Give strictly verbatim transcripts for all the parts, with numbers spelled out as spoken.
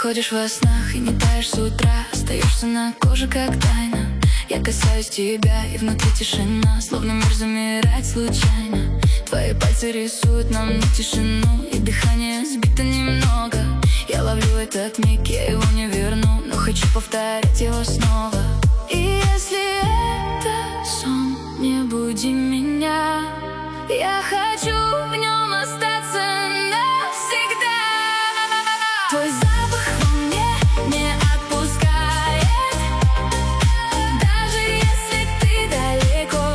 приходишь во снах и не таешь с утра, остаешься на коже как тайна. Я касаюсь тебя, и внутри тишина, словно мир замирает случайно. Твои пальцы рисуют на мне тишину, и дыхание сбито немного. Я ловлю этот миг, я его не верну, но хочу повторять его снова. И если это сон, не буди меня, я хочу в нем остаться навсегда. Твой запах во мне не отпускает, даже если ты далеко.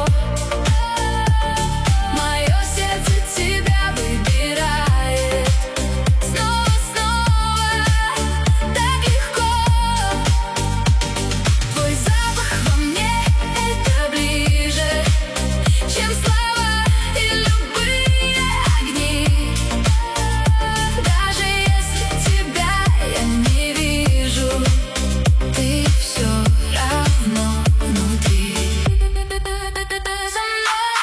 Мое сердце тебя выбирает снова, снова, так легко. Твой запах во мне — это ближе, чем слова и любые огни. Даже если тебя я не вижу, ты все равно внутри. Со мной,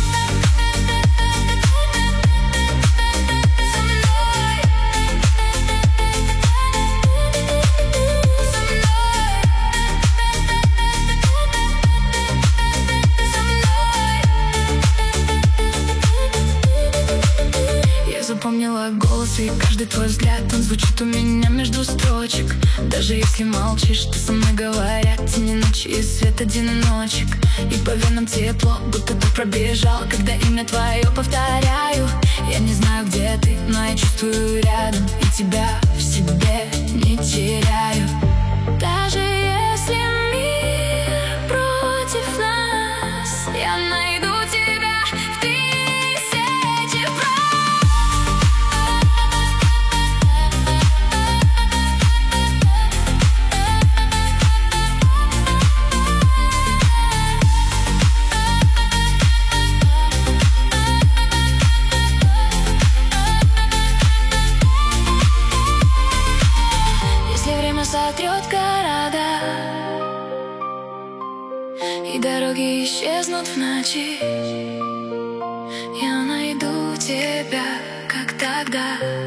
со мной, я запомнила голос и каждый твой взгляд, он звучит у меня между строчек. Даже если молчишь, ты со мной говорят тени ночи и свет одиночек. И по венам тепло, будто ты пробежал, когда имя твое повторяю. Я не знаю, где ты, но я чувствую рядом, и тебя в себе не теряю. Даже если мир против нас, я найду тебя в тысячи прав. Если время сотрет города и дороги исчезнут в ночи, я найду тебя, как тогда.